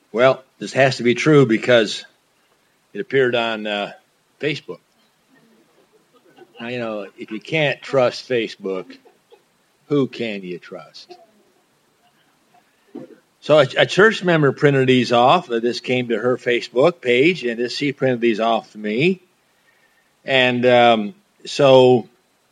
Well, this has to be true because it appeared on Facebook. Now, if you can't trust Facebook, who can you trust? So a church member printed these off. This came to her Facebook page, and she printed these off to me. And so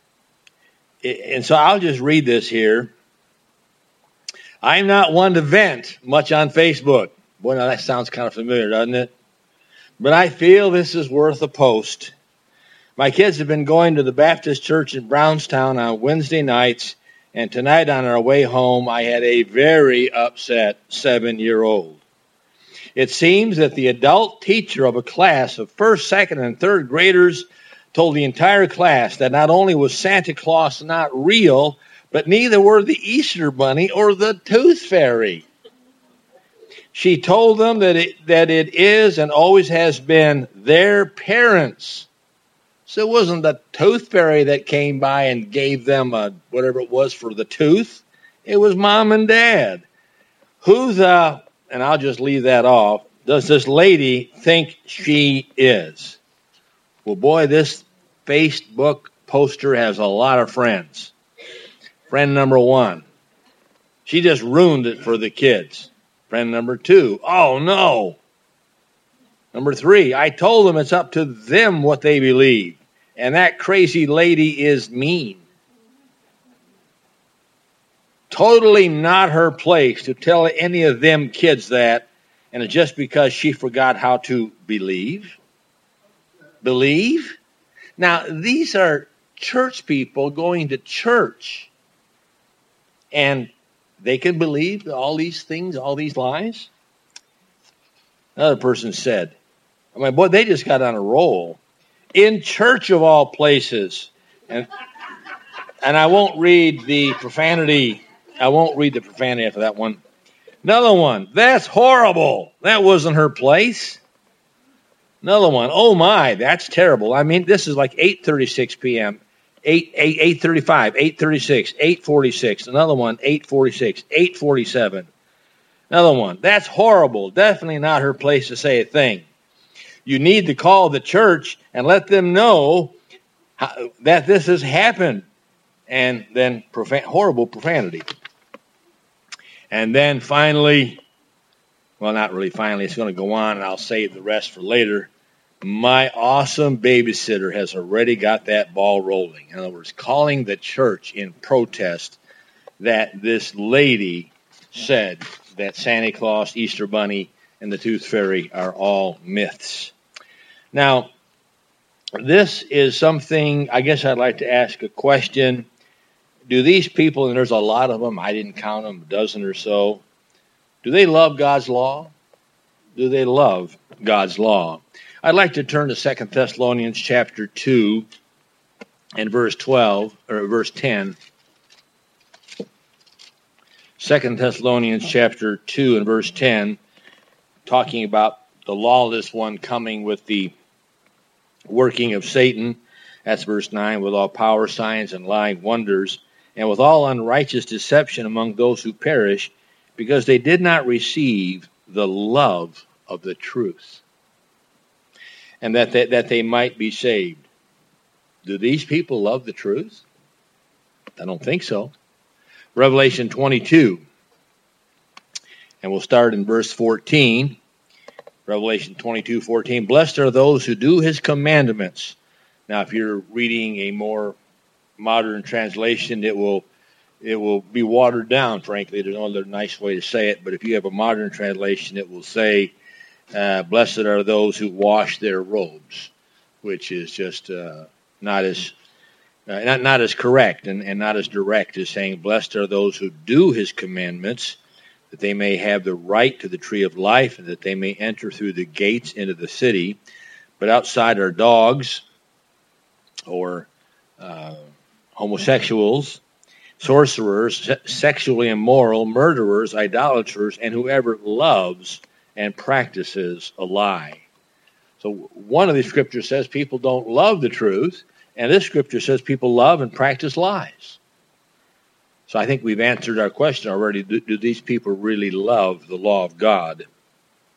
I'll just read this here. I'm not one to vent much on Facebook. Boy, now that sounds kind of familiar, doesn't it? But I feel this is worth a post. My kids have been going to the Baptist church in Brownstown on Wednesday nights, and tonight on our way home, I had a very upset 7-year-old. It seems that the adult teacher of a class of first, second, and third graders told the entire class that not only was Santa Claus not real, but neither were the Easter Bunny or the Tooth Fairy. She told them that it is and always has been their parents. So it wasn't the Tooth Fairy that came by and gave them whatever it was for the tooth. It was Mom and Dad. And I'll just leave that off, does this lady think she is? Well, boy, this Facebook poster has a lot of friends. Friend number 1, she just ruined it for the kids. Friend number 2, oh no. Number 3, I told them it's up to them what they believe. And that crazy lady is mean. Totally not her place to tell any of them kids that, and it's just because she forgot how to believe. Believe? Now, these are church people going to church. And they can believe all these things, all these lies. Another person said, boy, they just got on a roll. In church of all places. And I won't read the profanity. I won't read the profanity after that one. Another one, that's horrible. That wasn't her place. Another one, oh my, that's terrible. This is like 8:36 p.m., 8:35, 8:36, 8:46. Another one, 8:46, 8:47. Another one, that's horrible. Definitely not her place to say a thing. You need to call the church and let them know that this has happened. And then horrible profanity. And then finally, well, not really finally, it's going to go on, and I'll save the rest for later. My awesome babysitter has already got that ball rolling. In other words, calling the church in protest that this lady said that Santa Claus, Easter Bunny, and the Tooth Fairy are all myths. Now, this is something, I guess I'd like to ask a question. Do these people, and there's a lot of them, I didn't count them, a dozen or so, do they love God's law? Do they love God's law? I'd like to turn to 2 Thessalonians chapter 2 and verse 10. 2 Thessalonians chapter 2 and verse 10, talking about the lawless one coming with the working of Satan. That's verse 9, with all power, signs, and lying wonders, and with all unrighteous deception among those who perish, because they did not receive the love of the truth, and that they might be saved. Do these people love the truth? I don't think so. Revelation 22, and we'll start in verse 14. Revelation 22:14. Blessed are those who do his commandments. Now, if you're reading a more modern translation, it will be watered down, frankly. There's no other nice way to say it. But if you have a modern translation, it will say, blessed are those who wash their robes, which is just not as correct and not as direct as saying, blessed are those who do his commandments, that they may have the right to the tree of life, and that they may enter through the gates into the city. But outside are dogs, or homosexuals, sorcerers, sexually immoral, murderers, idolaters, and whoever loves and practices a lie. So one of these scriptures says people don't love the truth, and this scripture says people love and practice lies. So I think we've answered our question already. Do these people really love the law of God?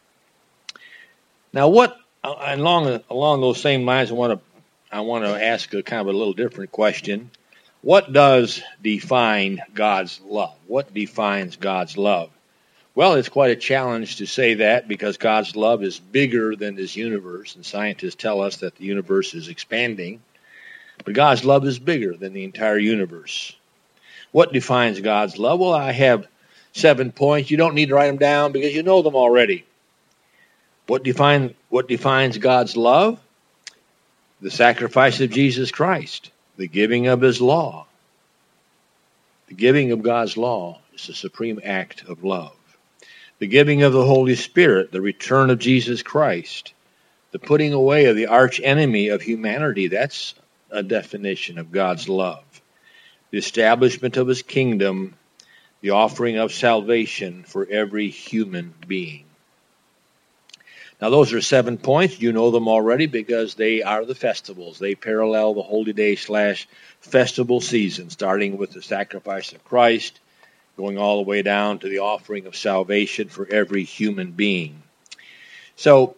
Now, what along those same lines, I want to ask a kind of a little different question. What does define God's love? What defines God's love? Well, it's quite a challenge to say that because God's love is bigger than this universe, and scientists tell us that the universe is expanding. But God's love is bigger than the entire universe. What defines God's love? Well, I have 7 points. You don't need to write them down because you know them already. What defines God's love? The sacrifice of Jesus Christ, the giving of his law. The giving of God's law is the supreme act of love. The giving of the Holy Spirit, the return of Jesus Christ, the putting away of the arch enemy of humanity, that's a definition of God's love. The establishment of his kingdom, the offering of salvation for every human being. Now, those are 7 points. You know them already because they are the festivals. They parallel the holy day / festival season, starting with the sacrifice of Christ, going all the way down to the offering of salvation for every human being. So,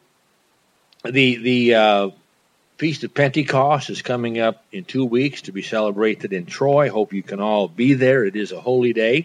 the Feast of Pentecost is coming up in 2 weeks to be celebrated in Troy. Hope you can all be there. It is a holy day.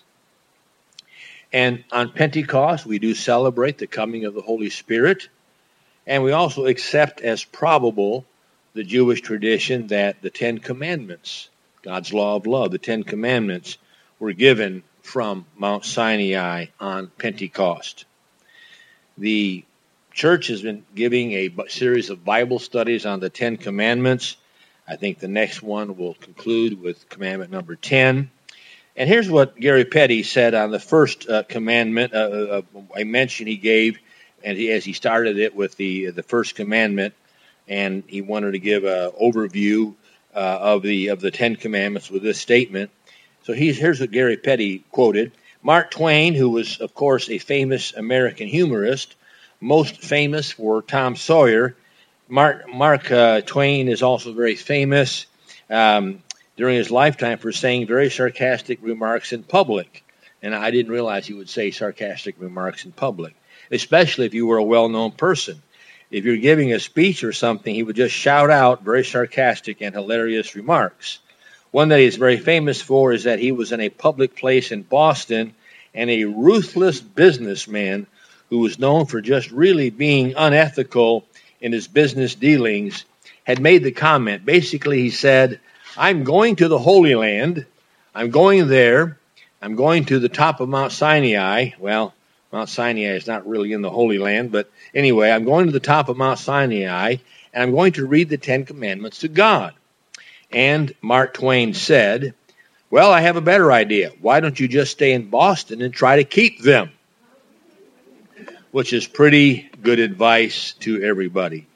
And on Pentecost, we do celebrate the coming of the Holy Spirit. And we also accept as probable the Jewish tradition that the 10 Commandments, God's law of love, the 10 Commandments, were given from Mount Sinai on Pentecost. The church has been giving a series of Bible studies on the 10 Commandments. I think the next one will conclude with commandment number 10. And here's what Gary Petty said on the first commandment, a mention he gave, and as he started it with the first commandment, and he wanted to give an overview of the 10 Commandments with this statement. So here's what Gary Petty quoted. Mark Twain, who was, of course, a famous American humorist, most famous for Tom Sawyer. Mark Twain is also very famous during his lifetime for saying very sarcastic remarks in public. And I didn't realize he would say sarcastic remarks in public, especially if you were a well-known person. If you're giving a speech or something, he would just shout out very sarcastic and hilarious remarks. One that he's very famous for is that he was in a public place in Boston, and a ruthless businessman who was known for just really being unethical in his business dealings had made the comment. Basically, he said, I'm going to the Holy Land. I'm going there. I'm going to the top of Mount Sinai. Well, Mount Sinai is not really in the Holy Land, but anyway, I'm going to the top of Mount Sinai, and I'm going to read the 10 Commandments to God. And Mark Twain said, well, I have a better idea. Why don't you just stay in Boston and try to keep them? Which is pretty good advice to everybody.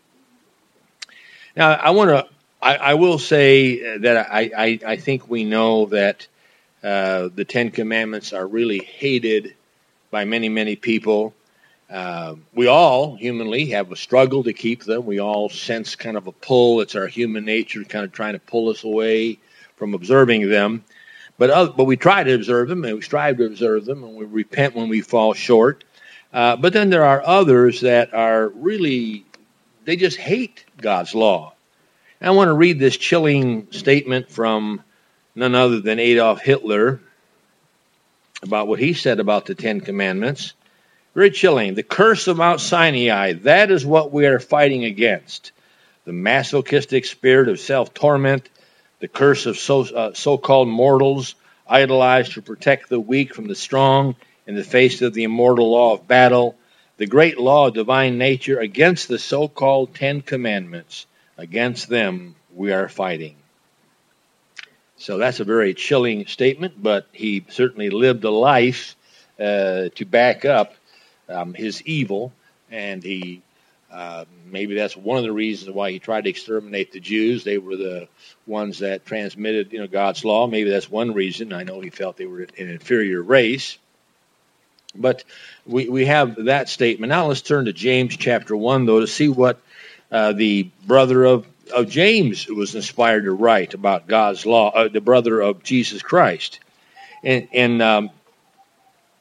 Now, I will say that I think we know that the 10 Commandments are really hated by many, many people. We all, humanly, have a struggle to keep them. We all sense kind of a pull. It's our human nature kind of trying to pull us away from observing them. But we try to observe them, and we strive to observe them, and we repent when we fall short. But then there are others that are really, they just hate God's law. And I want to read this chilling statement from none other than Adolf Hitler about what he said about the 10 Commandments. Very chilling. The curse of Mount Sinai, that is what we are fighting against. The masochistic spirit of self-torment, the curse of so-called mortals, idolized to protect the weak from the strong in the face of the immortal law of battle, the great law of divine nature against the so-called 10 Commandments. Against them we are fighting. So that's a very chilling statement, but he certainly lived a life to back up his evil, and he maybe that's one of the reasons why he tried to exterminate the Jews. They were the ones that transmitted, God's law. Maybe that's one reason. I know he felt they were an inferior race. But we have that statement. Now let's turn to James chapter 1, though, to see what the brother of James was inspired to write about God's law, the brother of Jesus Christ. In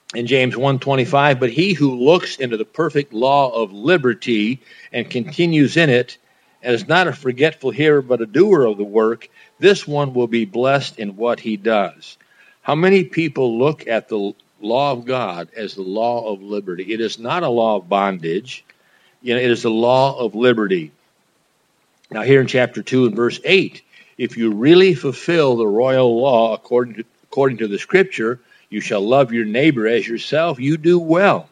in James 1:25, but he who looks into the perfect law of liberty and continues in it, and is not a forgetful hearer but a doer of the work, this one will be blessed in what he does. How many people look at the law of God as the law of liberty? It is not a law of bondage. It is the law of liberty. Now here in chapter 2 and verse 8, if you really fulfill the royal law according to the scripture, you shall love your neighbor as yourself, you do well.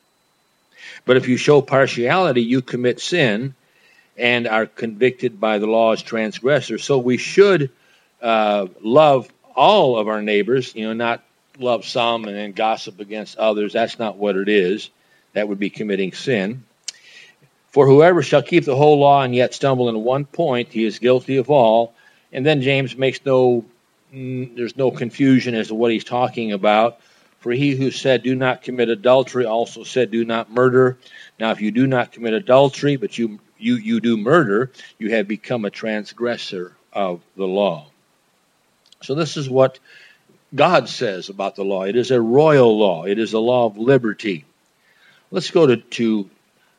But if you show partiality, you commit sin and are convicted by the law as transgressors. So we should love all of our neighbors, not love some and then gossip against others. That's not what it is. That would be committing sin. For whoever shall keep the whole law and yet stumble in one point, he is guilty of all. And then James makes there's no confusion as to what he's talking about. For he who said, do not commit adultery, also said, do not murder. Now, if you do not commit adultery, but you do murder, you have become a transgressor of the law. So this is what God says about the law. It is a royal law. It is a law of liberty. Let's go to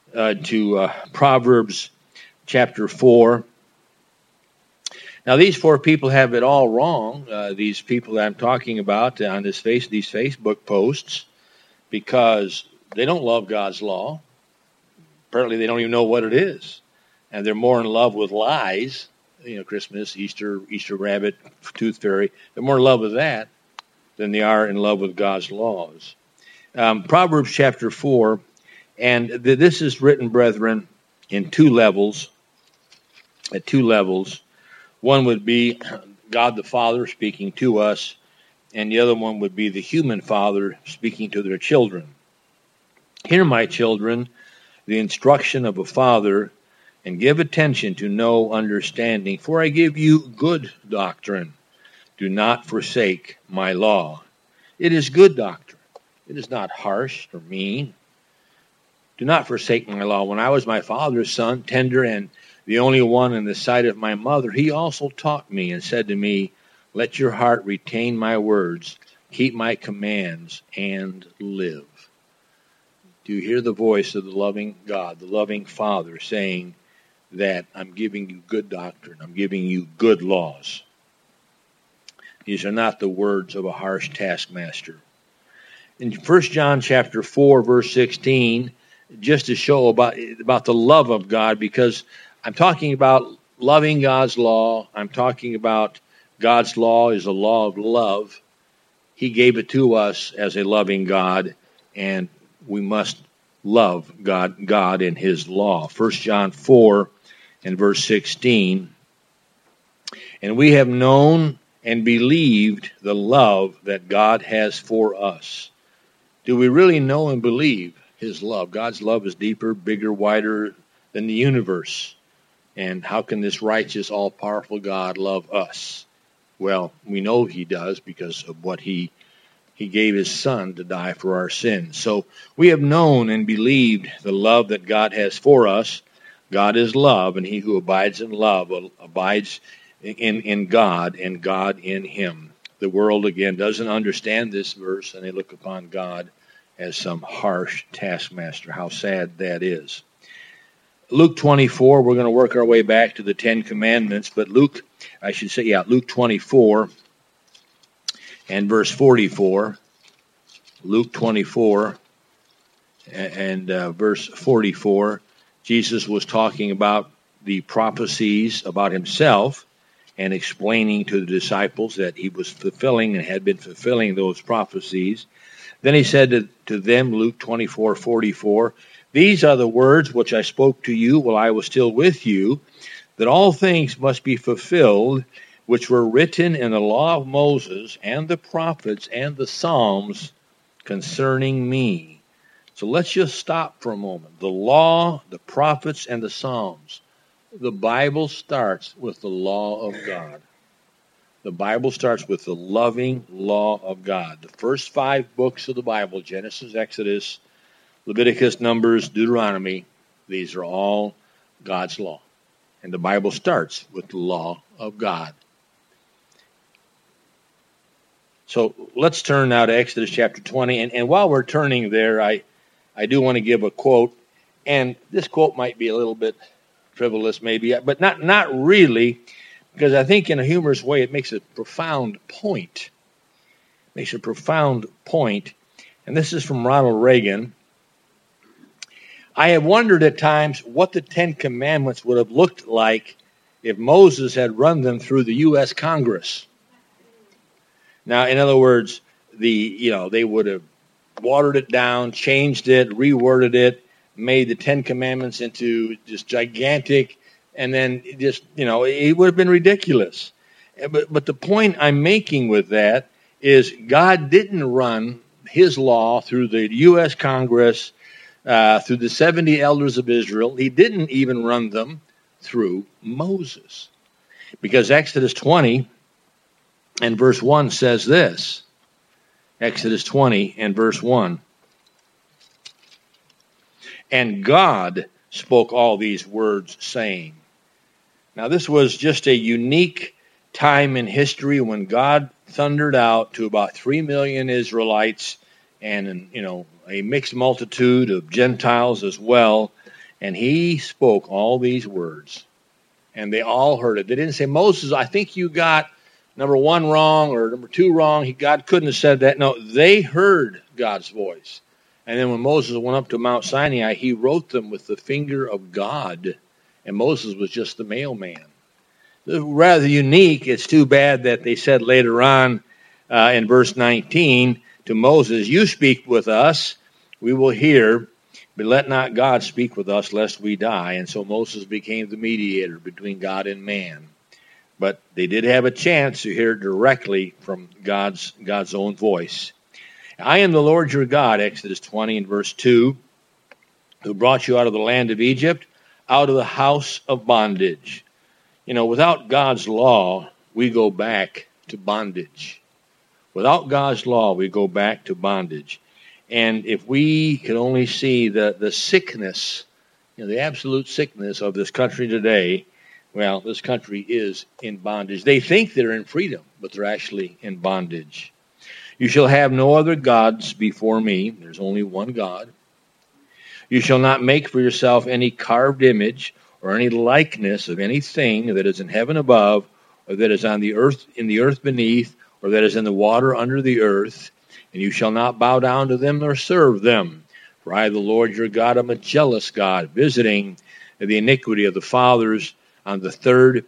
Proverbs chapter 4. Now, these four people have it all wrong, these people that I'm talking about on these Facebook posts, because they don't love God's law. Apparently, they don't even know what it is. And they're more in love with lies, Christmas, Easter rabbit, tooth fairy. They're more in love with that than they are in love with God's laws. Proverbs chapter 4, and this is written, brethren, in two levels, at two levels. One would be God the Father speaking to us, and the other one would be the human father speaking to their children. Hear, my children, the instruction of a father, and give attention to know understanding, for I give you good doctrine. Do not forsake my law. It is good doctrine. It is not harsh or mean. Do not forsake my law. When I was my father's son, tender and the only one in the sight of my mother, he also taught me and said to me, let your heart retain my words, keep my commands, and live. Do you hear the voice of the loving God, the loving Father, saying that I'm giving you good doctrine, I'm giving you good laws? These are not the words of a harsh taskmaster. In 1 John chapter 4, verse 16, just to show about the love of God, because I'm talking about loving God's law. I'm talking about God's law is a law of love. He gave it to us as a loving God, and we must love God in his law. 1 John 4 and verse 16, and we have known and believed the love that God has for us. Do we really know and believe his love? God's love is deeper, bigger, wider than the universe. And how can this righteous, all-powerful God love us? Well, we know he does because of what he gave his son to die for our sins. So we have known and believed the love that God has for us. God is love, and he who abides in love abides in God, and God in him. The world, again, doesn't understand this verse, and they look upon God as some harsh taskmaster. How sad that is. Luke 24, we're going to work our way back to the Ten Commandments, but Luke 24 and verse 44. Luke 24 and verse 44, Jesus was talking about the prophecies about himself and explaining to the disciples that he was fulfilling and had been fulfilling those prophecies. Then he said to them, Luke 24:44, these are the words which I spoke to you while I was still with you, that all things must be fulfilled which were written in the law of Moses and the prophets and the Psalms concerning me. So let's just stop for a moment. The law, the prophets, and the Psalms. The Bible starts with the law of God. The Bible starts with the loving law of God. The first 5 books of the Bible, Genesis, Exodus, Leviticus, Numbers, Deuteronomy, these are all God's law. And the Bible starts with the law of God. So let's turn now to Exodus chapter 20. And while we're turning there, I do want to give a quote. And this quote might be a little bit frivolous maybe, but not really, because I think in a humorous way it makes a profound point. Makes a profound point. And this is from Ronald Reagan. I have wondered at times what the Ten Commandments would have looked like if Moses had run them through the U.S. Congress. Now, in other words, they would have watered it down, changed it, reworded it, made the Ten Commandments into just gigantic, and then just, it would have been ridiculous. But the point I'm making with that is God didn't run his law through the U.S. Congress, through the 70 elders of Israel. He didn't even run them through Moses. Because Exodus 20 and verse 1 says this. Exodus 20 and verse 1. And God spoke all these words, saying. Now this was just a unique time in history when God thundered out to about 3 million Israelites and, a mixed multitude of Gentiles as well. And he spoke all these words. And they all heard it. They didn't say, Moses, I think you got number 1 wrong or number 2 wrong. God couldn't have said that. No, they heard God's voice. And then when Moses went up to Mount Sinai, he wrote them with the finger of God. And Moses was just the mailman. Rather unique. It's too bad that they said later on in verse 19 to Moses, you speak with us, we will hear, but let not God speak with us lest we die. And so Moses became the mediator between God and man. But they did have a chance to hear directly from God's own voice. I am the Lord your God, Exodus 20 and verse 2, who brought you out of the land of Egypt, out of the house of bondage. Without God's law, we go back to bondage. Without God's law, we go back to bondage. And if we could only see the sickness, the absolute sickness of this country today, well, this country is in bondage. They think they're in freedom, but they're actually in bondage. You shall have no other gods before me. There's only one God. You shall not make for yourself any carved image or any likeness of anything that is in heaven above, or that is on the earth, in the earth beneath, or that is in the water under the earth. And you shall not bow down to them nor serve them. For I, the Lord your God, am a jealous God, visiting the iniquity of the fathers on the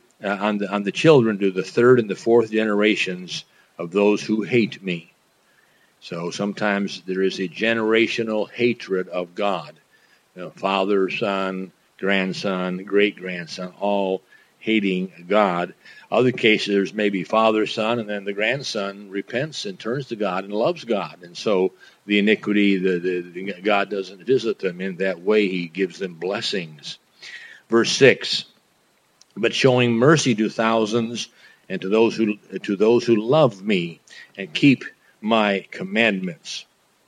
children to the 3rd and the 4th generations of those who hate me. So sometimes there is a generational hatred of God. Father, son, grandson, great-grandson, all hating God. Other cases, there's maybe father, son, and then the grandson repents and turns to God and loves God. And so the iniquity, God doesn't visit them in that way. He gives them blessings. Verse 6, but showing mercy to thousands and to those who love me and keep my commandments.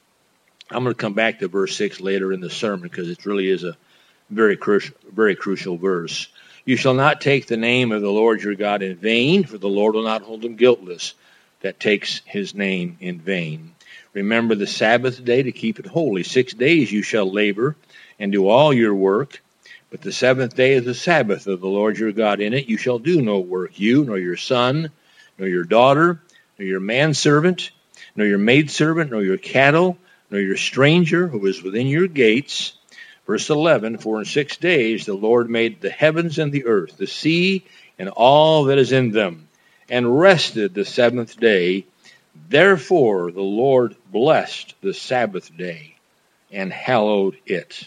I'm going to come back to verse 6 later in the sermon because it really is a very crucial verse. You shall not take the name of the Lord your God in vain, for the Lord will not hold him guiltless that takes his name in vain. Remember the Sabbath day to keep it holy. 6 days you shall labor and do all your work, but the 7th day is the Sabbath of the Lord your God. In it you shall do no work, you, nor your son, nor your daughter, nor your manservant, nor your maidservant, nor your cattle, nor your stranger who is within your gates. Verse 11, for in 6 days the Lord made the heavens and the earth, the sea, and all that is in them, and rested the 7th day. Therefore the Lord blessed the Sabbath day and hallowed it.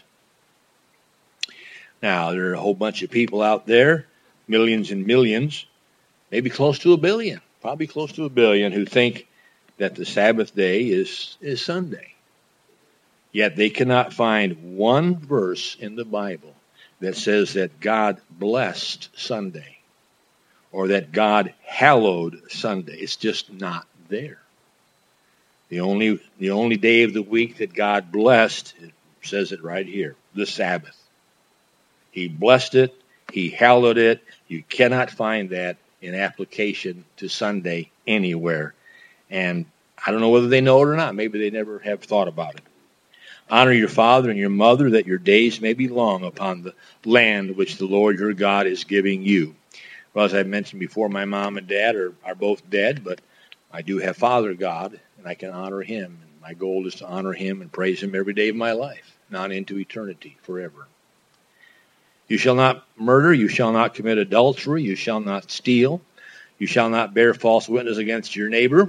Now, there are a whole bunch of people out there, millions and millions, maybe close to 1 billion, probably close to 1 billion, who think that the Sabbath day is Sunday. Yet they cannot find one verse in the Bible that says that God blessed Sunday or that God hallowed Sunday. It's just not there. The only day of the week that God blessed, it says it right here, the Sabbath. He blessed it. He hallowed it. You cannot find that in application to Sunday anywhere. And I don't know whether they know it or not. Maybe they never have thought about it. Honor your father and your mother, that your days may be long upon the land which the Lord your God is giving you. Well, as I mentioned before, my mom and dad are both dead, but I do have Father God, and I can honor him. And my goal is to honor him and praise him every day of my life, not into eternity, forever. You shall not murder, you shall not commit adultery, you shall not steal, you shall not bear false witness against your neighbor.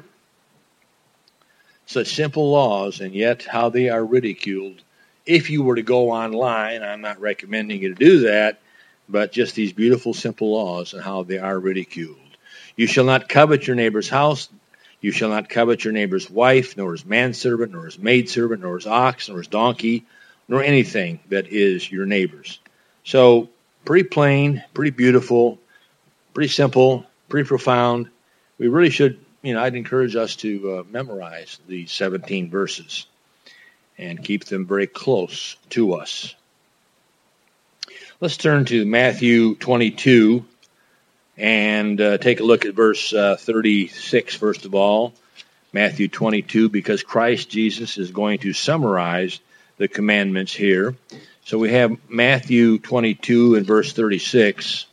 Such simple laws, and yet how they are ridiculed. If you were to go online, I'm not recommending you to do that, but just these beautiful, simple laws and how they are ridiculed. You shall not covet your neighbor's house. You shall not covet your neighbor's wife, nor his manservant, nor his maidservant, nor his ox, nor his donkey, nor anything that is your neighbor's. So, pretty plain, pretty beautiful, pretty simple, pretty profound. We really should, I'd encourage us to memorize these 17 verses and keep them very close to us. Let's turn to Matthew 22 and take a look at verse 36, first of all. Matthew 22, because Christ Jesus is going to summarize the commandments here. So we have Matthew 22 and verse 36.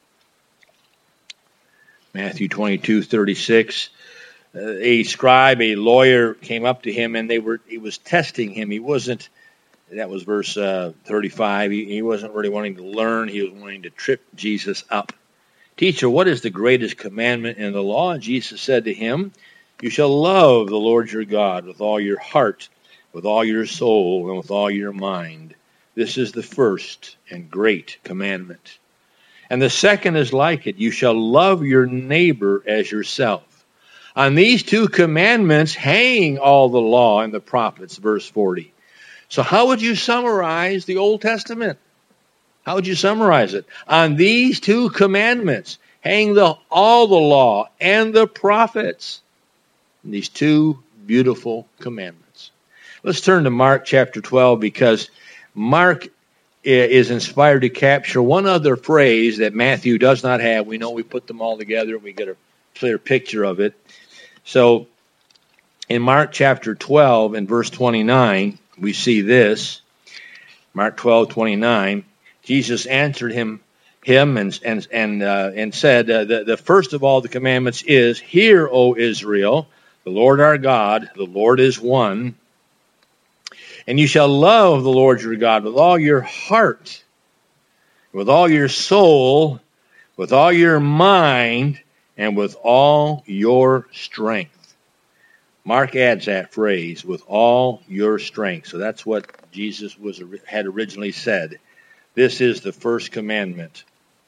Matthew 22:36. A scribe, a lawyer, came up to him, and he was testing him. He wasn't. That was verse 35. He wasn't really wanting to learn. He was wanting to trip Jesus up. Teacher, what is the greatest commandment in the law? And Jesus said to him, you shall love the Lord your God with all your heart, with all your soul, and with all your mind. This is the first and great commandment. And the second is like it. You shall love your neighbor as yourself. On these two commandments hang all the law and the prophets, verse 40. So how would you summarize the Old Testament? How would you summarize it? On these two commandments hang all the law and the prophets. And these two beautiful commandments. Let's turn to Mark chapter 12, because Mark is inspired to capture one other phrase that Matthew does not have. We know we put them all together and we get a clear picture of it. So in Mark chapter 12 and verse 29, we see this. Mark 12:29, Jesus answered him and said, the first of all the commandments is, hear, O Israel, the Lord our God, the Lord is one. And you shall love the Lord your God with all your heart, with all your soul, with all your mind, and with all your strength. Mark adds that phrase, with all your strength. So that's what Jesus had originally said. This is the first commandment.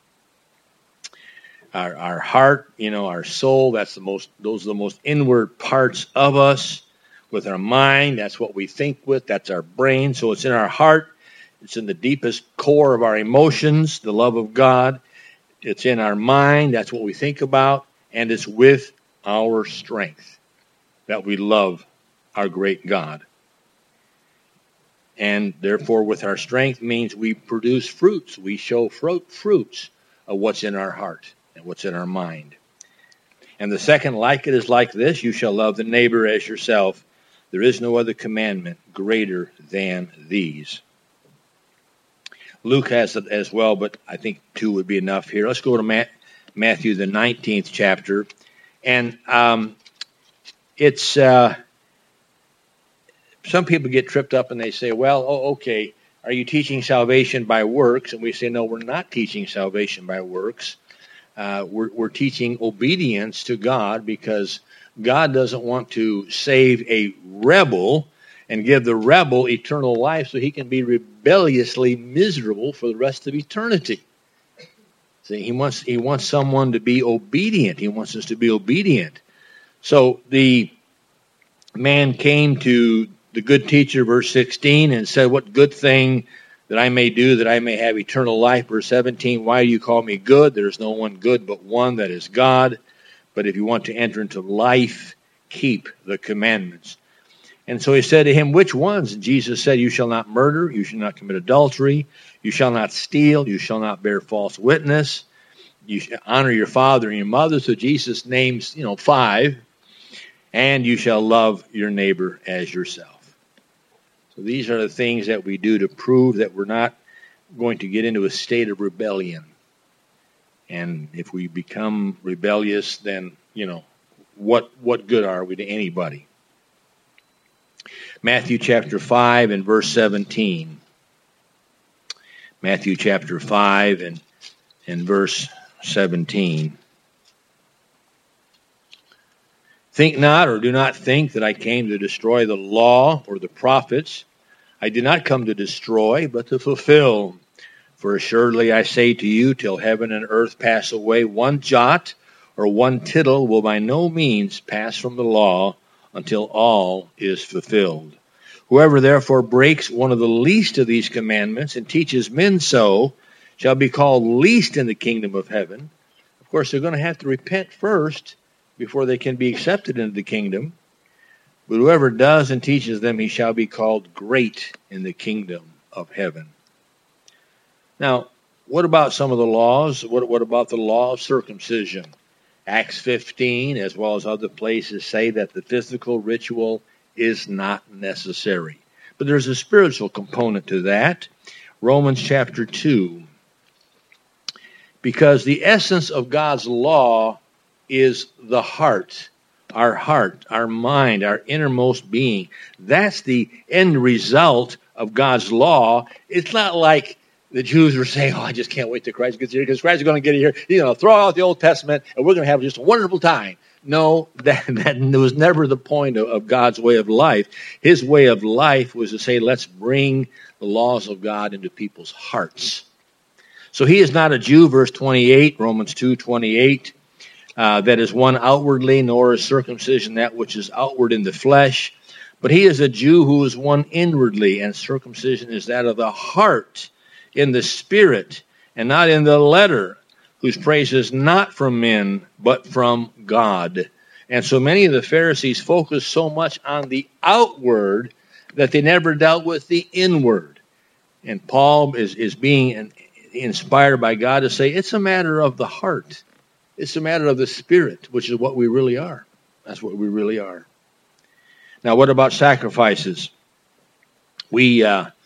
Our heart, our soul, those are the most inward parts of us. With our mind, that's what we think with, that's our brain. So it's in our heart, it's in the deepest core of our emotions, the love of God. It's in our mind, that's what we think about, and it's with our strength that we love our great God. And therefore, with our strength means we produce fruits. We show fruits of what's in our heart and what's in our mind. And the second like it is like this, you shall love the neighbor as yourself. There is no other commandment greater than these. Luke has it as well, but I think 2 would be enough here. Let's go to Matthew, the 19th chapter. And it's some people get tripped up and they say, well, okay, are you teaching salvation by works? And we say, no, we're not teaching salvation by works. We're teaching obedience to God, because God doesn't want to save a rebel and give the rebel eternal life so he can be rebelliously miserable for the rest of eternity. See, he wants someone to be obedient. He wants us to be obedient. So the man came to the good teacher, verse 16, and said, what good thing that I may do that I may have eternal life? Verse 17, why do you call me good? There is no one good but one, that is God. But if you want to enter into life, keep the commandments. And so he said to him, which ones? And Jesus said, you shall not murder, you shall not commit adultery, you shall not steal, you shall not bear false witness, you shall honor your father and your mother. So Jesus names, 5. and you shall love your neighbor as yourself. So these are the things that we do to prove that we're not going to get into a state of rebellion. And if we become rebellious, then, what good are we to anybody? Matthew chapter 5 and verse 17. Matthew chapter 5 and verse 17. Think not, or do not think that I came to destroy the law or the prophets. I did not come to destroy, but to fulfill. For assuredly I say to you, till heaven and earth pass away, one jot or one tittle will by no means pass from the law until all is fulfilled. Whoever therefore breaks one of the least of these commandments and teaches men so shall be called least in the kingdom of heaven. Of course, they're going to have to repent first before they can be accepted into the kingdom. But whoever does and teaches them, he shall be called great in the kingdom of heaven. Now, what about some of the laws? What about the law of circumcision? Acts 15, as well as other places, say that the physical ritual is not necessary. But there's a spiritual component to that. Romans chapter 2. Because the essence of God's law is the heart, our mind, our innermost being. That's the end result of God's law. It's not like the Jews were saying, I just can't wait till Christ gets here, because Christ is going to get here. He's going to throw out the Old Testament, and we're going to have just a wonderful time. No, that was never the point of God's way of life. His way of life was to say, let's bring the laws of God into people's hearts. So he is not a Jew, verse 28, Romans 2:28, that is one outwardly, nor is circumcision that which is outward in the flesh. But he is a Jew who is one inwardly, and circumcision is that of the heart, in the spirit, and not in the letter, whose praise is not from men, but from God. And so many of the Pharisees focused so much on the outward that they never dealt with the inward. And Paul is being inspired by God to say, it's a matter of the heart. It's a matter of the spirit, which is what we really are. That's what we really are. Now, what about sacrifices? We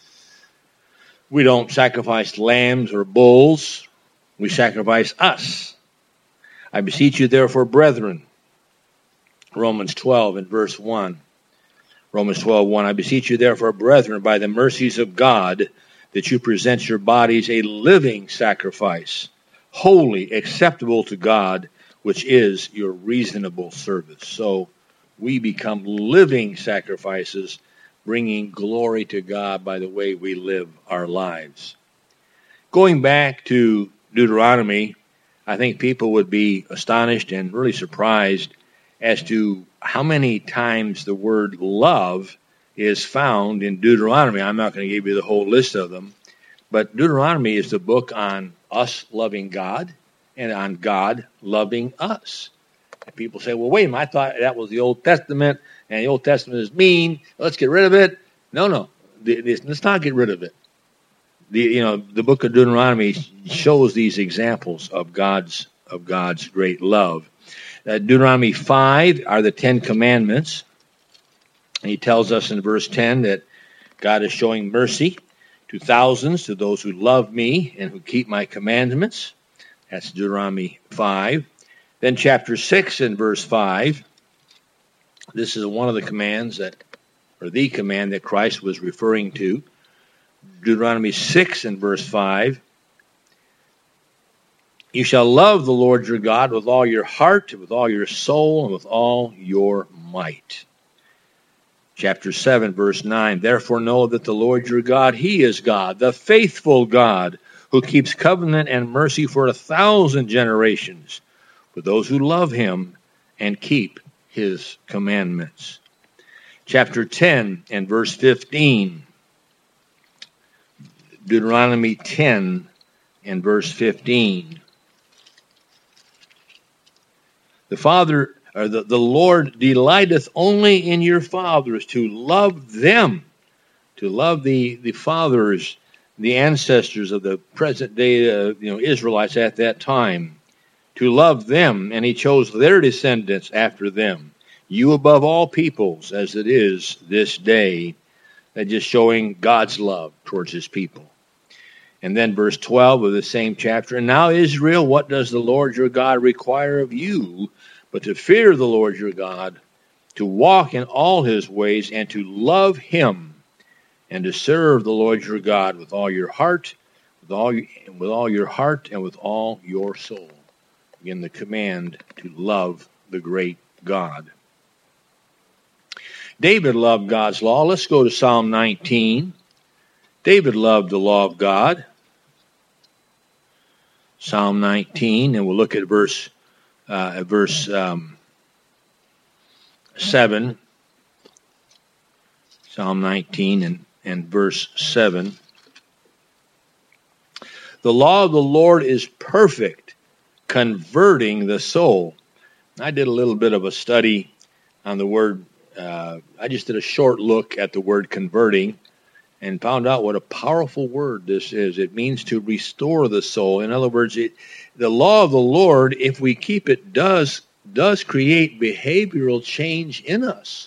don't sacrifice lambs or bulls. We sacrifice us. I beseech you, therefore, brethren. Romans 12 and verse 1. Romans 12:1. I beseech you, therefore, brethren, by the mercies of God, that you present your bodies a living sacrifice, holy, acceptable to God, which is your reasonable service. So we become living sacrifices, bringing glory to God by the way we live our lives. Going back to Deuteronomy, I think people would be astonished and really surprised as to how many times the word love is found in Deuteronomy. I'm not going to give you the whole list of them, but Deuteronomy is the book on us loving God and on God loving us. And people say, well, wait a minute, I thought that was the Old Testament, and the Old Testament is mean. Let's get rid of it. No. Let's not get rid of it. The book of Deuteronomy shows these examples of God's great love. Deuteronomy 5 are the 10 commandments. And he tells us in verse 10 that God is showing mercy to thousands, to those who love me and who keep my commandments. That's Deuteronomy 5. Then chapter 6 and verse 5. This is one of the commands the command that Christ was referring to. Deuteronomy 6 and verse 5. You shall love the Lord your God with all your heart, with all your soul, and with all your might. Chapter 7, verse 9. Therefore know that the Lord your God, he is God, the faithful God, who keeps covenant and mercy for 1,000 generations, with those who love him and keep his commandments. Chapter 10 and verse 15. Deuteronomy 10 and verse 15. The Lord delighteth only in your fathers, to love them, to love the fathers, the ancestors of the present day Israelites at that time, to love them, and he chose their descendants after them. you above all peoples as it is this day. That just showing God's love towards his people. And then verse 12 of the same chapter, and now Israel, what does the Lord your God require of you, but to fear the Lord your God, to walk in all his ways, and to love him, and to serve the Lord your God with all your heart, with all your heart, and with all your soul. Again, the command to love the great God. David loved God's law. Let's go to Psalm 19. David loved the law of God. Psalm 19, and we'll look at verse 7. Psalm 19 and verse 7. The law of the Lord is perfect, converting the soul. I did a little bit of a study on the word. I just did a short look at the word converting and found out what a powerful word this is. It means to restore the soul. In other words, the law of the Lord, if we keep it, does create behavioral change in us.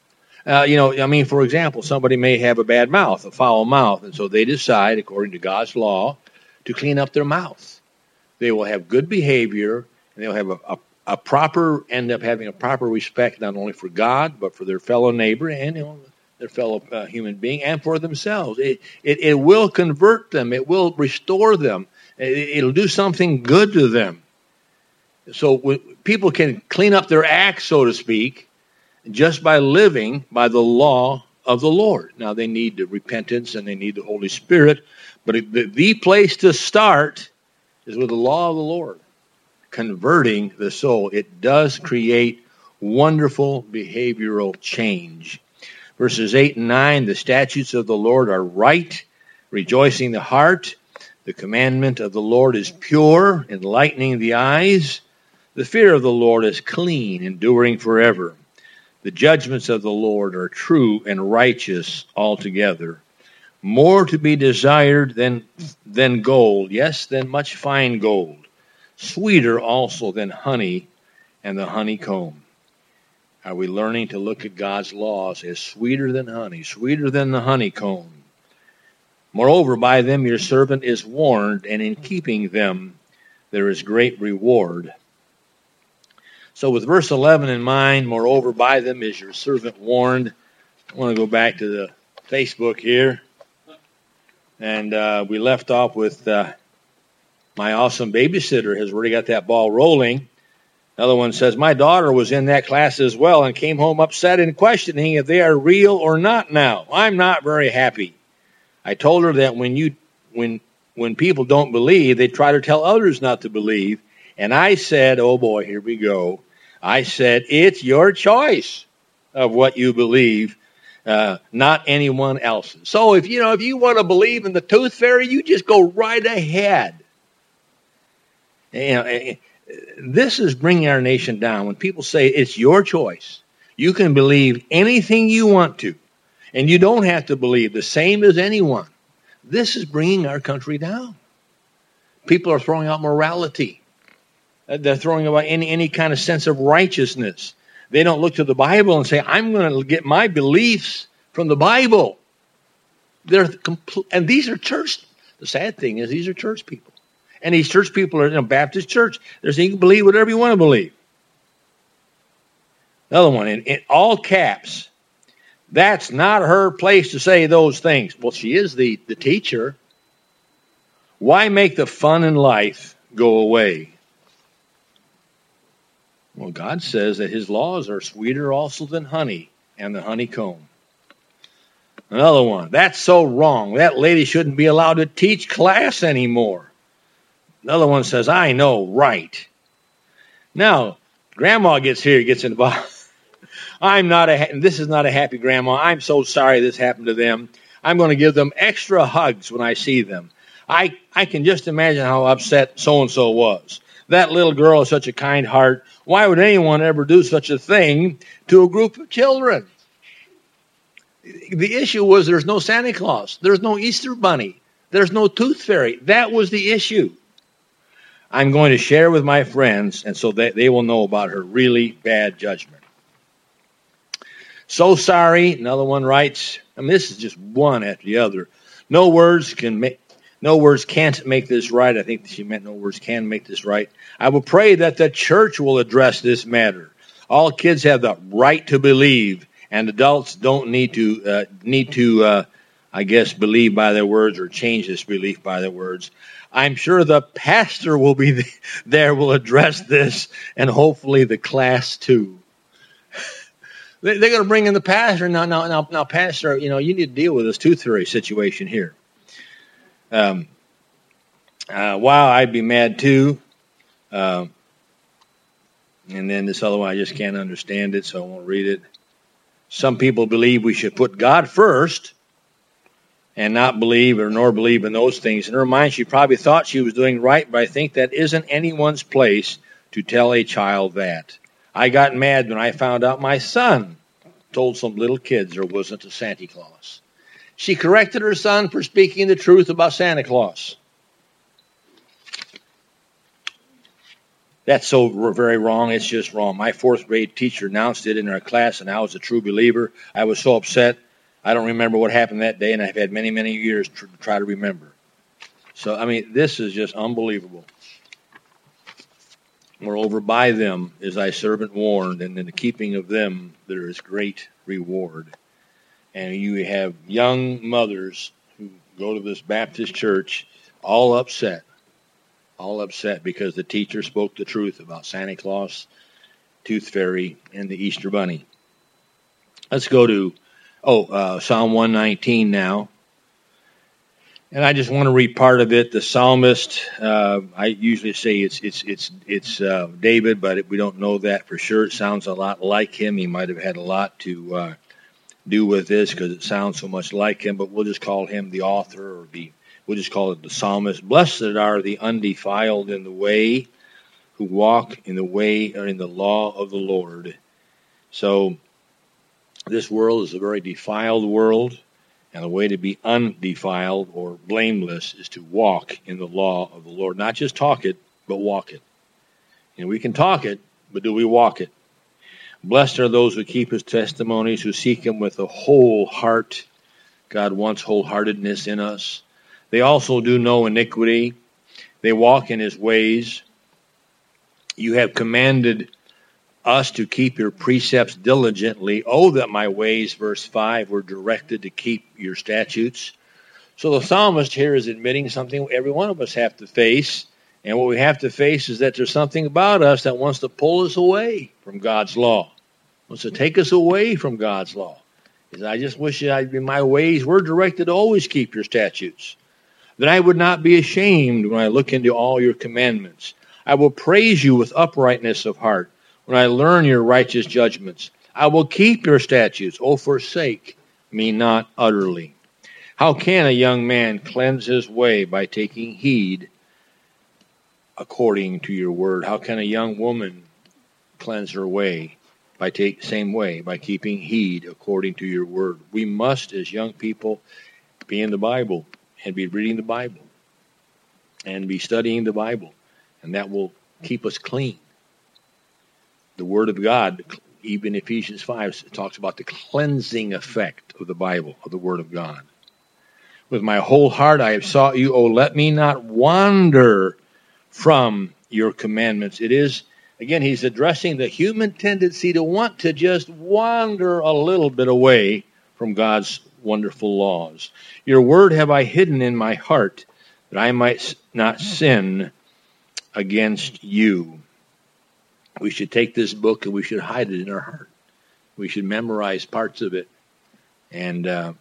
For example, somebody may have a bad mouth, a foul mouth, and so they decide, according to God's law, to clean up their mouth. They will have good behavior, and they'll have end up having a proper respect not only for God, but for their fellow neighbor and their fellow human being, and for themselves. It will convert them. It will restore them. It'll do something good to them. So people can clean up their act, so to speak, just by living by the law of the Lord. Now, they need the repentance and they need the Holy Spirit, but the place to start is with the law of the Lord, converting the soul. It does create wonderful behavioral change. Verses 8 and 9, the statutes of the Lord are right, rejoicing the heart. The commandment of the Lord is pure, enlightening the eyes. The fear of the Lord is clean, enduring forever. The judgments of the Lord are true and righteous altogether. More to be desired than gold, yes, than much fine gold. Sweeter also than honey and the honeycomb. Are we learning to look at God's laws as sweeter than honey, sweeter than the honeycomb? Moreover, by them your servant is warned, and in keeping them there is great reward. So with verse 11 in mind, moreover, by them is your servant warned. I want to go back to the Facebook here. And we left off with my awesome babysitter has already got that ball rolling. Another one says, my daughter was in that class as well and came home upset and questioning if they are real or not now. I'm not very happy. I told her that when people don't believe, they try to tell others not to believe. And I said, oh boy, here we go. I said, it's your choice of what you believe, not anyone else's. So if you want to believe in the tooth fairy, you just go right ahead. This is bringing our nation down. When people say it's your choice, you can believe anything you want to, and you don't have to believe the same as anyone. This is bringing our country down. People are throwing out morality. They're throwing away any kind of sense of righteousness. They don't look to the Bible and say, I'm going to get my beliefs from the Bible. And these are church. The sad thing is these are church people. And these church people are in a Baptist church. They're saying you can believe whatever you want to believe. Another one, in all caps, that's not her place to say those things. Well, she is the teacher. Why make the fun in life go away? Well, God says that his laws are sweeter also than honey and the honeycomb. Another one, that's so wrong. That lady shouldn't be allowed to teach class anymore. Another one says, I know, right. Now, grandma gets involved. This is not a happy grandma. I'm so sorry this happened to them. I'm going to give them extra hugs when I see them. I can just imagine how upset so-and-so was. That little girl has such a kind heart. Why would anyone ever do such a thing to a group of children? The issue was there's no Santa Claus. There's no Easter Bunny. There's no Tooth Fairy. That was the issue. I'm going to share with my friends, and so that they will know about her really bad judgment. So sorry. Another one writes, I mean, this is just one after the other. No words can't make this right. I think she meant no words can make this right. I will pray that the church will address this matter. All kids have the right to believe, and adults don't need to I guess, believe by their words or change this belief by their words. I'm sure the pastor will be there, will address this, and hopefully the class too. They're going to bring in the pastor. Now, pastor, you need to deal with this tooth fairy situation here. Wow, I'd be mad too. And then this other one, I just can't understand it, so I won't read it. Some people believe we should put God first and not believe nor believe in those things. In her mind, she probably thought she was doing right, but I think that isn't anyone's place to tell a child that. I got mad when I found out my son told some little kids there wasn't a Santa Claus. She corrected her son for speaking the truth about Santa Claus. That's so very wrong. It's just wrong. My fourth grade teacher announced it in our class, and I was a true believer. I was so upset. I don't remember what happened that day, and I've had many, many years to try to remember. So, I mean, this is just unbelievable. Moreover, by them is thy servant warned, and in the keeping of them there is great reward. And you have young mothers who go to this Baptist church all upset because the teacher spoke the truth about Santa Claus, Tooth Fairy, and the Easter Bunny. Let's go to Psalm 119 now. And I just want to read part of it. The psalmist, I usually say it's David, but we don't know that for sure. It sounds a lot like him. He might have had a lot to do with this because it sounds so much like him, but we'll just call him the author, or we'll just call it the psalmist. Blessed are the undefiled in the way, who walk in the way or in the law of the Lord. So this world is a very defiled world, and the way to be undefiled or blameless is to walk in the law of the Lord. Not just talk it, but walk it. We can talk it, but do we walk it? Blessed are those who keep his testimonies, who seek him with a whole heart. God wants wholeheartedness in us. They also do no iniquity. They walk in his ways. You have commanded us to keep your precepts diligently. Oh, that my ways, verse 5, were directed to keep your statutes. So the psalmist here is admitting something every one of us have to face. And what we have to face is that there's something about us that wants to pull us away from God's law. Wants to take us away from God's law. I just wish my ways were directed to always keep your statutes. Then I would not be ashamed when I look into all your commandments. I will praise you with uprightness of heart when I learn your righteous judgments. I will keep your statutes. Oh, forsake me not utterly. How can a young man cleanse his way? By taking heed according to your word. How can a young woman cleanse her way? By keeping heed according to your word. We must, as young people, be in the Bible and be reading the Bible and be studying the Bible, and that will keep us clean. The Word of God, even Ephesians 5, talks about the cleansing effect of the Bible, of the Word of God. With my whole heart I have sought you. Oh, let me not wander from your commandments. It is, again, he's addressing the human tendency to want to just wander a little bit away from God's wonderful laws. Your word have I hidden in my heart, that I might not sin against you. We should take this book and we should hide it in our heart. We should memorize parts of it, and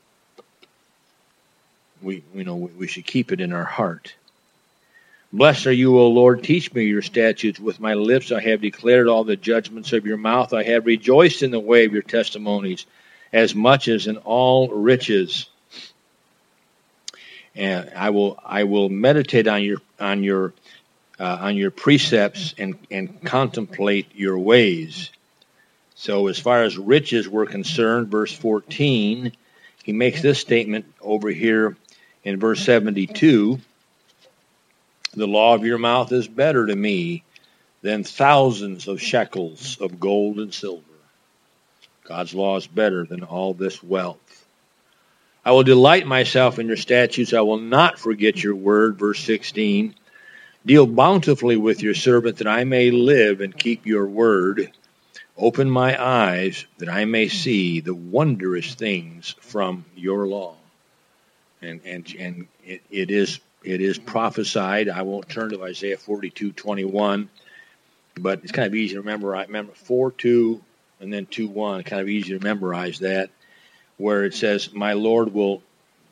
we should keep it in our heart. Blessed are you, O Lord. Teach me your statutes. With my lips I have declared all the judgments of your mouth. I have rejoiced in the way of your testimonies, as much as in all riches. And I will meditate on your precepts and contemplate your ways. So as far as riches were concerned, verse 14, he makes this statement over here in verse 72. The law of your mouth is better to me than thousands of shekels of gold and silver. God's law is better than all this wealth. I will delight myself in your statutes. I will not forget your word. Verse 16. Deal bountifully with your servant that I may live and keep your word. Open my eyes that I may see the wondrous things from your law. And it is prophesied. I won't turn to Isaiah 42:21, but it's kind of easy to remember. I remember 4:2 and then 2:1. Kind of easy to memorize that, where it says, "My Lord will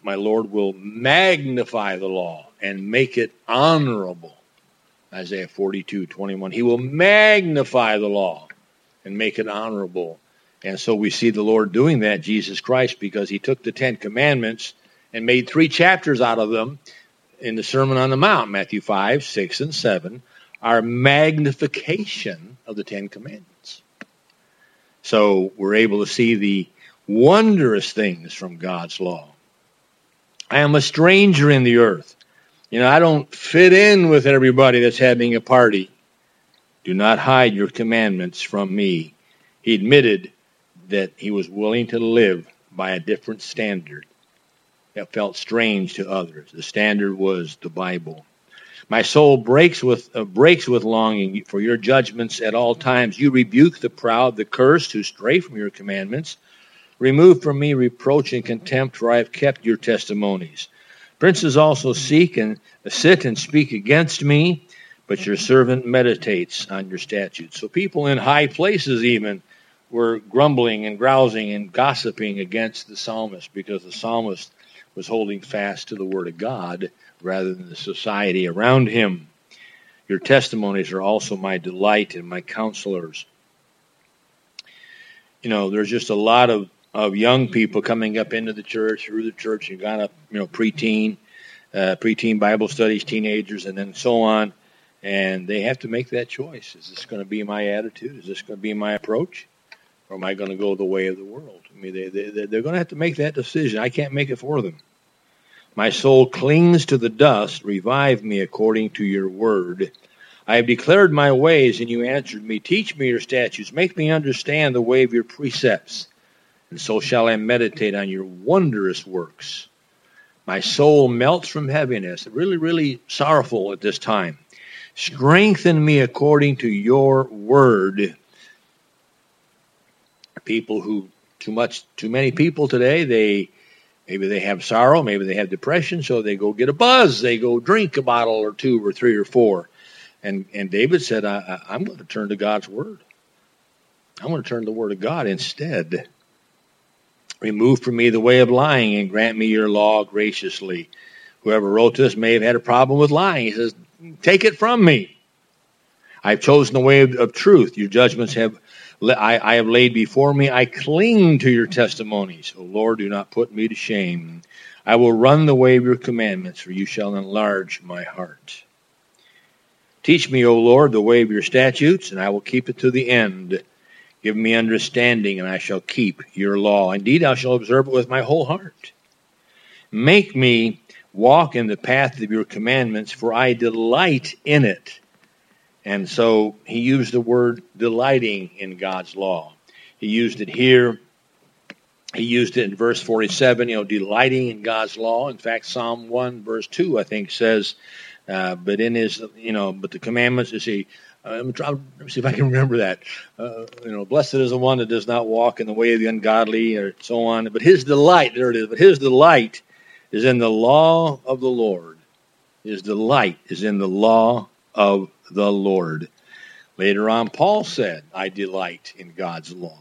magnify the law and make it honorable." Isaiah 42:21. He will magnify the law and make it honorable. And so we see the Lord doing that, Jesus Christ, because he took the 10 commandments and made 3 chapters out of them in the Sermon on the Mount, Matthew 5, 6, and 7, are magnification of the 10 commandments. So we're able to see the wondrous things from God's law. I am a stranger in the earth. I don't fit in with everybody that's having a party. Do not hide your commandments from me. He admitted that he was willing to live by a different standard that felt strange to others. The standard was the Bible. My soul breaks with longing for your judgments at all times. You rebuke the proud, the cursed, who stray from your commandments. Remove from me reproach and contempt, for I have kept your testimonies. Princes also seek and sit and speak against me, but your servant meditates on your statutes. So people in high places even were grumbling and grousing and gossiping against the psalmist, because the psalmist was holding fast to the word of God rather than the society around him. Your testimonies are also my delight and my counselors. There's just a lot of young people coming up into the church, through the church, and got up, preteen Bible studies, teenagers, and then so on. And they have to make that choice. Is this going to be my attitude? Is this going to be my approach? Or am I going to go the way of the world? They're going to have to make that decision. I can't make it for them. My soul clings to the dust. Revive me according to your word. I have declared my ways, and you answered me. Teach me your statutes. Make me understand the way of your precepts. And so shall I meditate on your wondrous works. My soul melts from heaviness. Really, really sorrowful at this time. Strengthen me according to your word. People who, too many people today, maybe they have sorrow, maybe they have depression, so they go get a buzz. They go drink a bottle or 2 or 3 or 4. And David said, I'm going to turn to God's word. I'm going to turn to the word of God instead. Remove from me the way of lying and grant me your law graciously. Whoever wrote this may have had a problem with lying. He says, take it from me. I've chosen the way of truth. Your judgments I have laid before me. I cling to your testimonies. O Lord, do not put me to shame. I will run the way of your commandments, for you shall enlarge my heart. Teach me, O Lord, the way of your statutes, and I will keep it to the end. Give me understanding, and I shall keep your law. Indeed, I shall observe it with my whole heart. Make me walk in the path of your commandments, for I delight in it. And so he used the word delighting in God's law. He used it here. He used it in verse 47, delighting in God's law. In fact, Psalm 1, verse 2, I think, says, but the commandments, let me see if I can remember that. Blessed is the one that does not walk in the way of the ungodly, or so on. But his delight, there it is, but his delight is in the law of the Lord. His delight is in the law of the Lord. Later on, Paul said, I delight in God's law.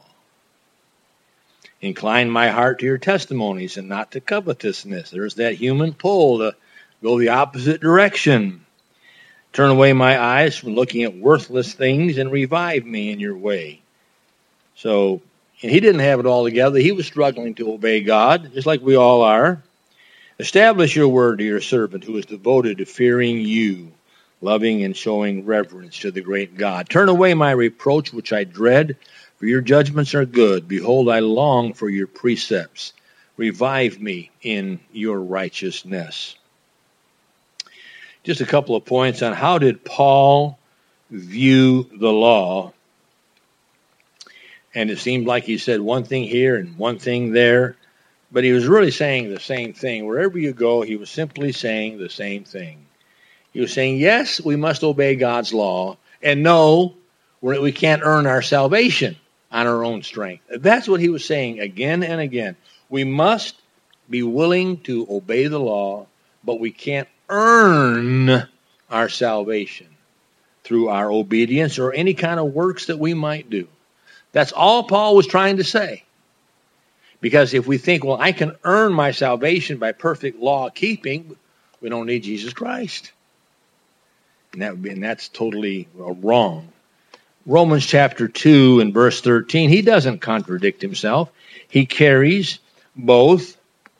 Incline my heart to your testimonies and not to covetousness. There's that human pull to go the opposite direction. Turn away my eyes from looking at worthless things and revive me in your way. So, and he didn't have it all together. He was struggling to obey God, just like we all are. Establish your word to your servant who is devoted to fearing you, loving and showing reverence to the great God. Turn away my reproach, which I dread, for your judgments are good. Behold, I long for your precepts. Revive me in your righteousness. Just a couple of points on how did Paul view the law. And it seemed like he said one thing here and one thing there, but he was really saying the same thing. Wherever you go, he was simply saying the same thing. He was saying, yes, we must obey God's law, and no, we can't earn our salvation on our own strength. That's what he was saying again and again. We must be willing to obey the law, but we can't earn our salvation through our obedience or any kind of works that we might do. That's all Paul was trying to say. Because if we think, well, I can earn my salvation by perfect law keeping, we don't need Jesus Christ. And that's totally wrong. Romans chapter 2 and verse 13, he doesn't contradict himself. He carries both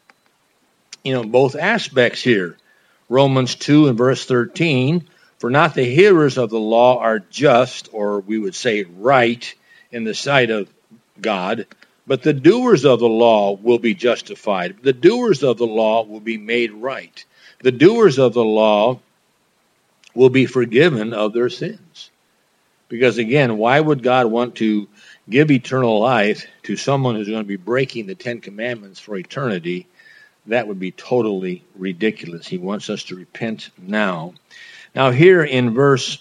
aspects here. Romans 2 and verse 13, for not the hearers of the law are just, or we would say right, in the sight of God, but the doers of the law will be justified. The doers of the law will be made right. The doers of the law will be forgiven of their sins. Because again, why would God want to give eternal life to someone who's going to be breaking the Ten Commandments for eternity? That would be totally ridiculous. He wants us to repent now. Now here in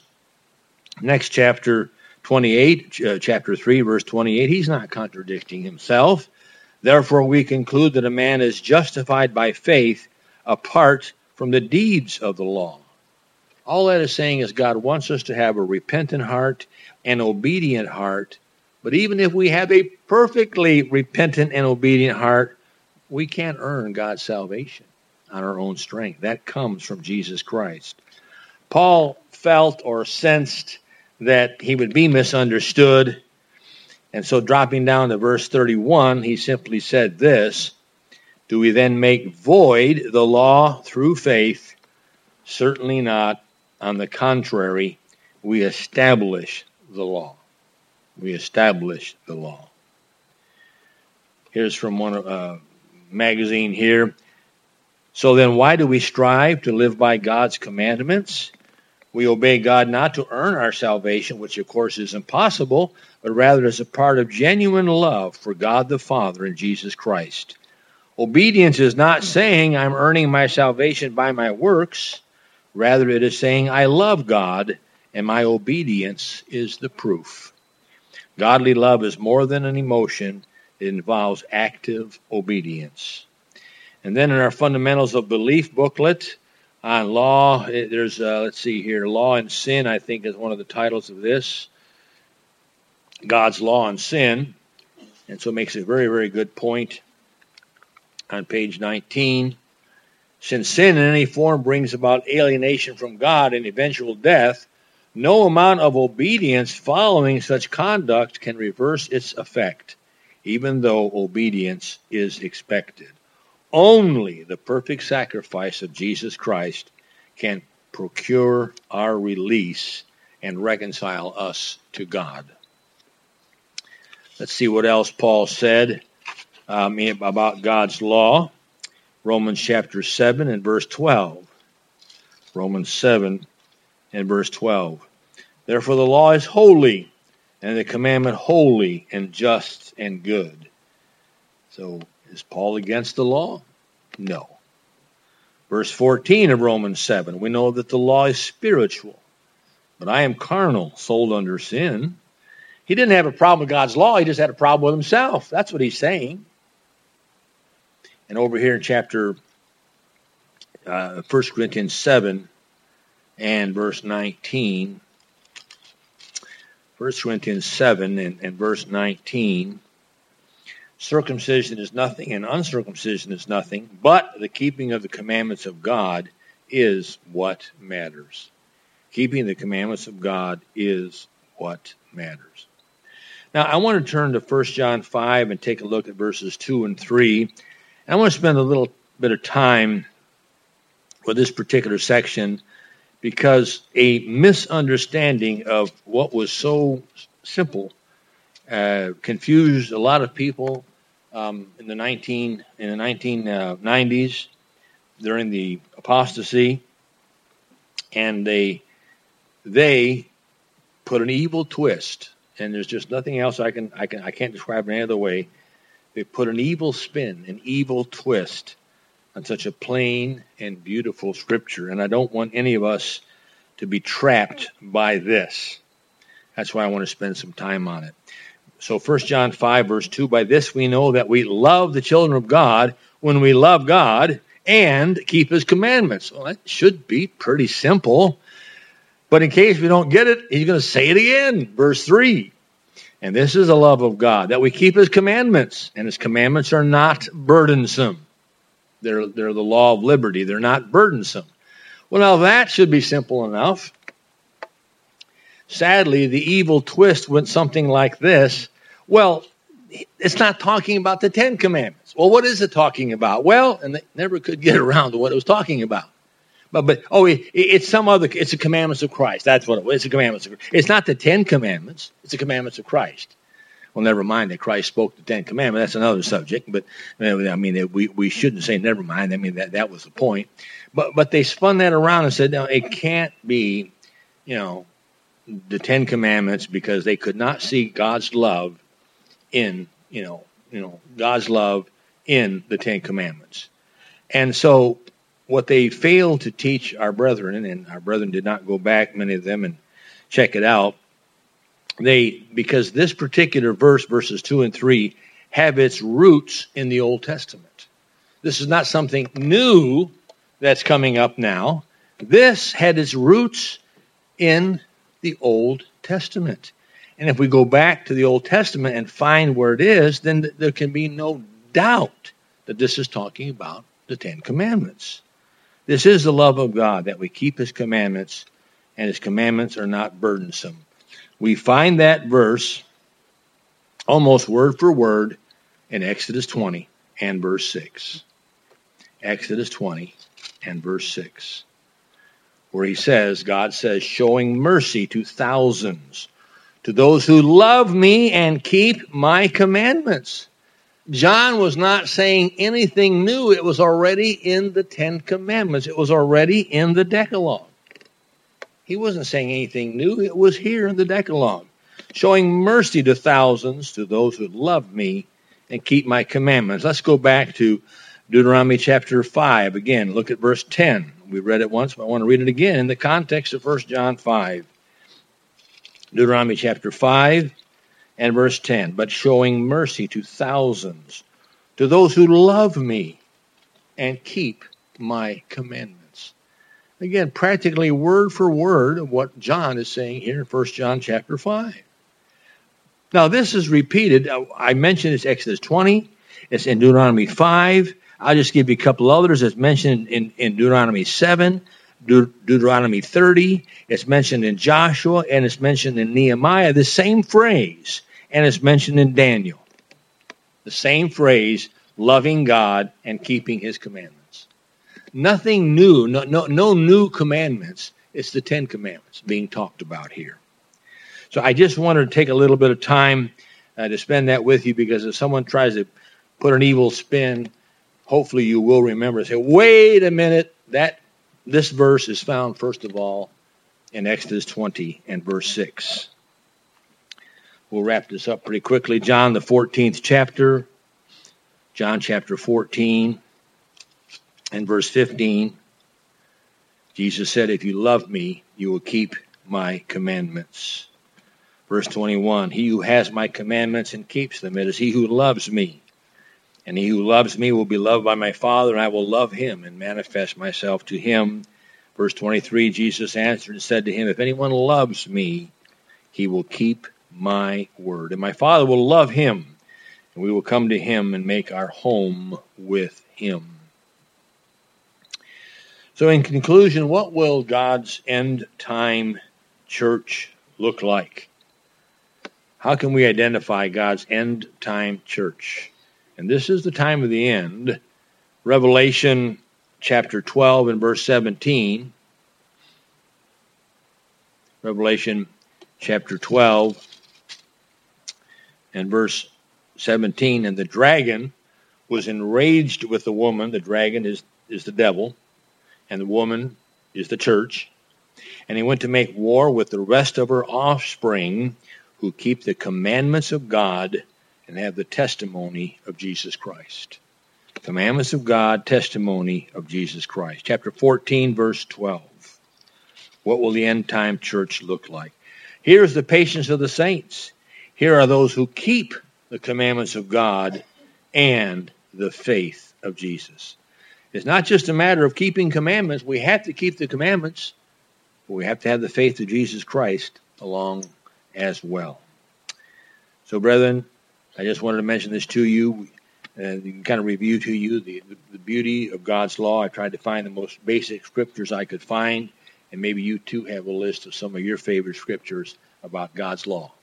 next chapter 28, chapter 3, verse 28, he's not contradicting himself. Therefore we conclude that a man is justified by faith apart from the deeds of the law. All that is saying is God wants us to have a repentant heart, an obedient heart. But even if we have a perfectly repentant and obedient heart, we can't earn God's salvation on our own strength. That comes from Jesus Christ. Paul felt or sensed that he would be misunderstood. And so dropping down to verse 31, he simply said this, do we then make void the law through faith? Certainly not. On the contrary, we establish the law. We establish the law. Here's from one magazine here. So then why do we strive to live by God's commandments? We obey God not to earn our salvation, which of course is impossible, but rather as a part of genuine love for God the Father and Jesus Christ. Obedience is not saying I'm earning my salvation by my works. Rather, it is saying, I love God, and my obedience is the proof. Godly love is more than an emotion. It involves active obedience. And then in our Fundamentals of Belief booklet on law, there's, Law and Sin, I think is one of the titles of this. God's Law and Sin. And so it makes a very, very good point on page 19. Since sin in any form brings about alienation from God and eventual death, no amount of obedience following such conduct can reverse its effect, even though obedience is expected. Only the perfect sacrifice of Jesus Christ can procure our release and reconcile us to God. Let's see what else Paul said about God's law. Romans chapter 7 and verse 12. Romans 7 and verse 12. Therefore the law is holy, and the commandment holy and just and good. So is Paul against the law? No. Verse 14 of Romans 7. We know that the law is spiritual, but I am carnal, sold under sin. He didn't have a problem with God's law. He just had a problem with himself. That's what he's saying. And over here in chapter 1 Corinthians 7 and verse 19, 1 Corinthians 7 and verse 19, circumcision is nothing and uncircumcision is nothing, but the keeping of the commandments of God is what matters. Keeping the commandments of God is what matters. Now, I want to turn to 1 John 5 and take a look at verses 2 and 3. I want to spend a little bit of time with this particular section because a misunderstanding of what was so simple confused a lot of people in the 1990s during the apostasy, and they put an evil twist and there's just nothing else I can't describe it any other way. They put an evil spin, an evil twist on such a plain and beautiful scripture. And I don't want any of us to be trapped by this. That's why I want to spend some time on it. So 1 John 5, verse 2, by this we know that we love the children of God when we love God and keep his commandments. Well, that should be pretty simple. But in case we don't get it, he's going to say it again. Verse 3. And this is the love of God, that we keep his commandments. And his commandments are not burdensome. They're the law of liberty. They're not burdensome. Well, now that should be simple enough. Sadly, the evil twist went something like this. Well, it's not talking about the Ten Commandments. Well, what is it talking about? Well, and they never could get around to what it was talking about. It's the commandments of Christ. That's what it was. It's the commandments of Christ. It's not the Ten Commandments. It's the commandments of Christ. Well, never mind that Christ spoke the Ten Commandments. That's another subject. But I mean, we shouldn't say never mind. I mean, that was the point. But they spun that around and said, no, it can't be, the Ten Commandments, because they could not see God's love in, God's love in the Ten Commandments. And so what they failed to teach our brethren, and our brethren did not go back, many of them, and check it out, because this particular verses 2 and 3, have its roots in the Old Testament. This is not something new that's coming up now. This had its roots in the Old Testament. And if we go back to the Old Testament and find where it is, then there can be no doubt that this is talking about the Ten Commandments. This is the love of God, that we keep his commandments, and his commandments are not burdensome. We find that verse almost word for word in Exodus 20 and verse 6. Exodus 20 and verse 6. Where God says, showing mercy to thousands, to those who love me and keep my commandments. John was not saying anything new. It was already in the Ten Commandments. It was already in the Decalogue. He wasn't saying anything new. It was here in the Decalogue. Showing mercy to thousands, to those who love me and keep my commandments. Let's go back to Deuteronomy chapter 5. Again, look at verse 10. We read it once, but I want to read it again in the context of 1 John 5. Deuteronomy chapter 5 and verse 10. But showing mercy to thousands, to those who love me and keep my commandments. Again, practically word for word of what John is saying here in 1 John chapter 5. Now, this is repeated. I mentioned it's Exodus 20. It's in Deuteronomy 5. I'll just give you a couple others. It's mentioned in Deuteronomy 7, Deuteronomy 30. It's mentioned in Joshua, and it's mentioned in Nehemiah, the same phrase. And it's mentioned in Daniel. The same phrase, loving God and keeping his commandments. Nothing new, no new commandments. It's the Ten Commandments being talked about here. So I just wanted to take a little bit of time to spend that with you, because if someone tries to put an evil spin, hopefully you will remember and say, wait a minute, this verse is found, first of all, in Exodus 20 and verse 6. We'll wrap this up pretty quickly. John, the 14th chapter, John chapter 14 and verse 15. Jesus said, if you love me, you will keep my commandments. Verse 21, he who has my commandments and keeps them, it is he who loves me. And he who loves me will be loved by my Father, and I will love him and manifest myself to him. Verse 23, Jesus answered and said to him, if anyone loves me, he will keep my word. And my Father will love him, and we will come to him and make our home with him. So in conclusion, what will God's end time church look like? How can we identify God's end time church? And this is the time of the end. Revelation chapter 12 and verse 17. Revelation chapter 12 and verse 17. And the dragon was enraged with the woman. The dragon is the devil, and the woman is the church. And he went to make war with the rest of her offspring, who keep the commandments of God and have the testimony of Jesus Christ. Commandments of God, testimony of Jesus Christ. Chapter 14, verse 12. What will the end time church look like? Here is the patience of the saints. Here are those who keep the commandments of God and the faith of Jesus. It's not just a matter of keeping commandments. We have to keep the commandments, but we have to have the faith of Jesus Christ along as well. So, brethren, I just wanted to mention this to you and kind of review to you the beauty of God's law. I tried to find the most basic scriptures I could find, and maybe you too have a list of some of your favorite scriptures about God's law.